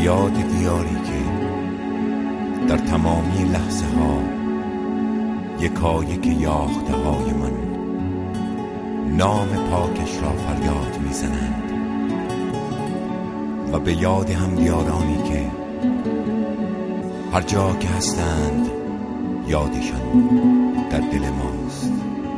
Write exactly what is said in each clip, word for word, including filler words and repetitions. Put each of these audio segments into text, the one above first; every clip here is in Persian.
یاد دیاری که در تمامی لحظه ها یکایک یاخته های من نام پاکش را فریاد میزنند و به یاد هم دیارانی که هر جا که هستند یادشان در دل ماست.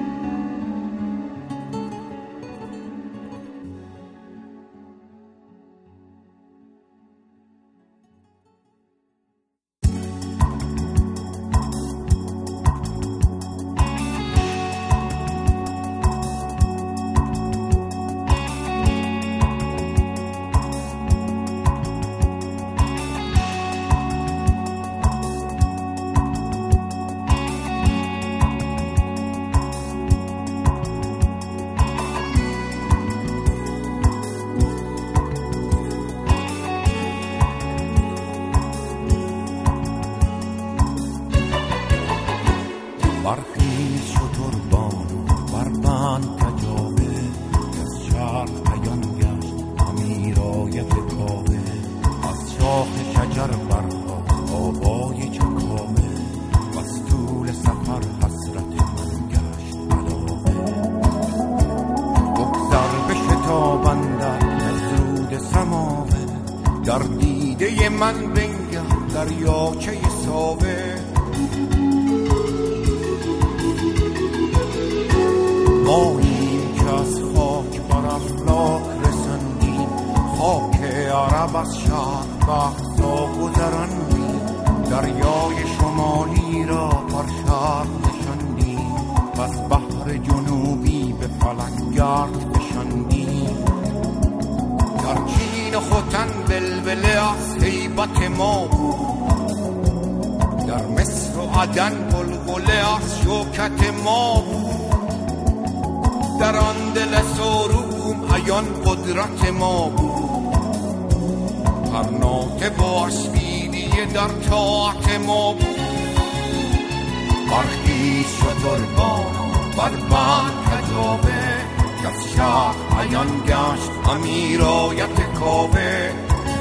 برخیز شتر بانو بربند کجاوه از شرق عیان گشت امیرایت کاوه از شاخ شجر برخاست آوای چکاوه و از طول سفر حسرت من گشت علاوه. بگذر به شتابندت از رود سماوه در دیده من بنگر دریاچه ساوه. ماییم که از خاک بر افلاک رسندیم، خاک عرب از شرق به اقصا گذراندیم، دریای شمالی را بر شرق نشاندیم و از بحر جنوبی به فلک گرد فشاندیم. در چین و ختن بلبله از هیبت ما بود، در مصر و عدن غلغله از شوکت ما بود، در آن دل سروم عیان قدرت ما بود، قرناطه با اسپیدیه در طاعت ما بود. برخیز شتر بانو بربند کجاوه که از شرق عیان گشت امیرایت کاوه.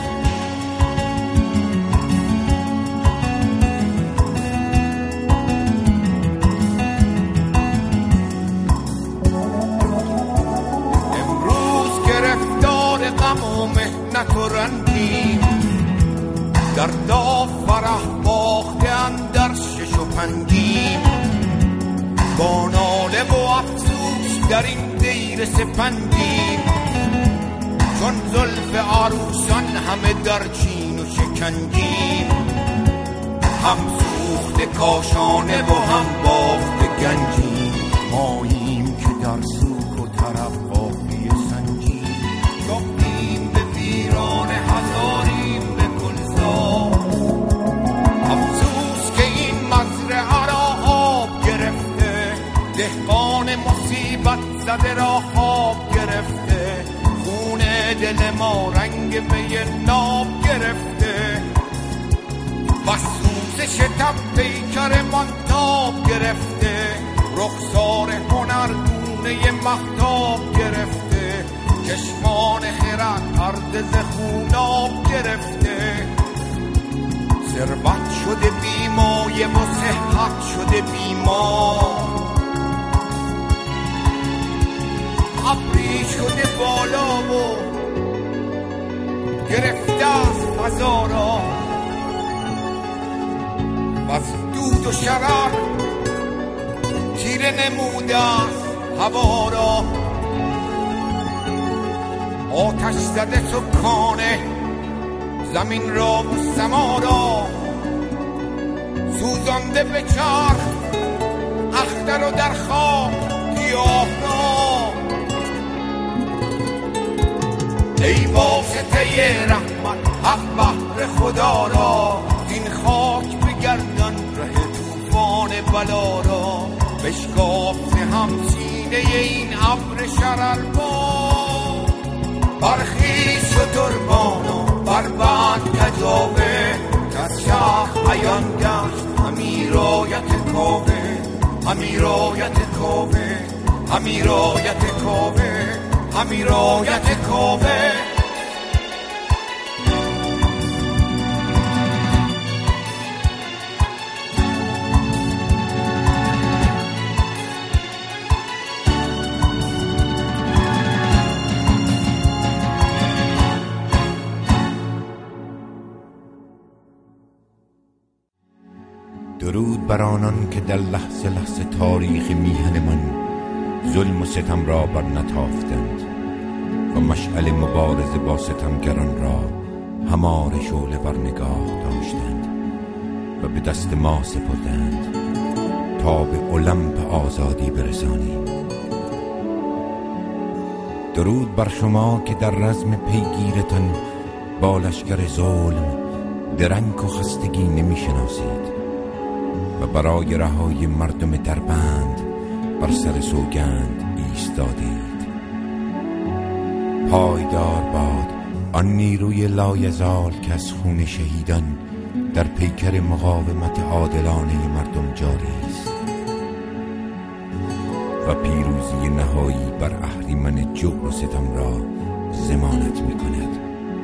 غم و مهنت و رنگیم در داف فرح باخته اندر شش و پنجیم، با ناله و افسوس در این دیر سپندیم، چون زلف عروسان همه در چین و شکنجیم، هم سوخت کاشانه و هم باخت گنجیم. ماییم که در سوک و طرب قافیه سنجیم، رفتیم به ویران هزاریم به گلزار، افسوس که این مزرعه را آب گرفته، دهقان مصیبت زده را خواب گرفته، خون دل ما رنگ می ناب گرفته، و سوزش تب پیکر من تاب گرفته، رخسار هنرگونه مهتاب گرفته، چشمان خرد پرده ز خوناب گرفته، ثروت شده بیمایه و صحت شده بیمار، ابری شده بالا و گرفته از فضا را، و از دود و شرر تیره نموده از هوا را. آتش زده سکان زمین را و سما را، سوزانده به چرخ اختر و در خاک گیاهنا. ای واسطه رحمت حق بحر خدا را، این خاک بگردان ره طوفان بلا را، بشکافته هم سینه این ابر شرربار. برخیز شتر بانو بربند کجاوه که از شرق عیان گشت امیرایت کاوه. امیرایت کاوه امیرایت کاوه امیرایت کاوه. درود بر آنان که در لحظه لحظه تاریخ میهن من ظلم و ستم را بر نتافتند و مشعل مبارزه با ستمگران را همار شعله بر نگاه داشتند و به دست ما سپردند تا به المپ آزادی برسانیم. درود بر شما که در رزم پیگیرتان با لشکر ظلم درنگ و خستگی نمی شناسید و برای رهایی مردم دربند بر سر سوگند ایستادید. پایدار باد آن نیروی لایزال که از خون شهیدان در پیکر مقاومت عادلانه مردم جاری است و پیروزی نهایی بر اهریمن جور و ستم را ضمانت می کند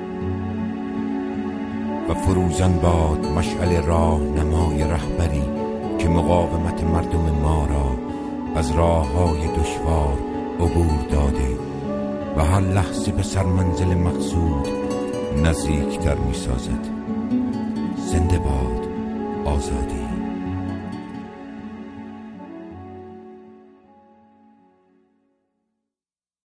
و فروزان باد مشعل راه نمای رهبری که مقاومت مردم ما را از راه‌های دشوار عبور داده و هر لحظه به سرمنزل مقصود نزدیکتر می سازد. زنده باد آزادی.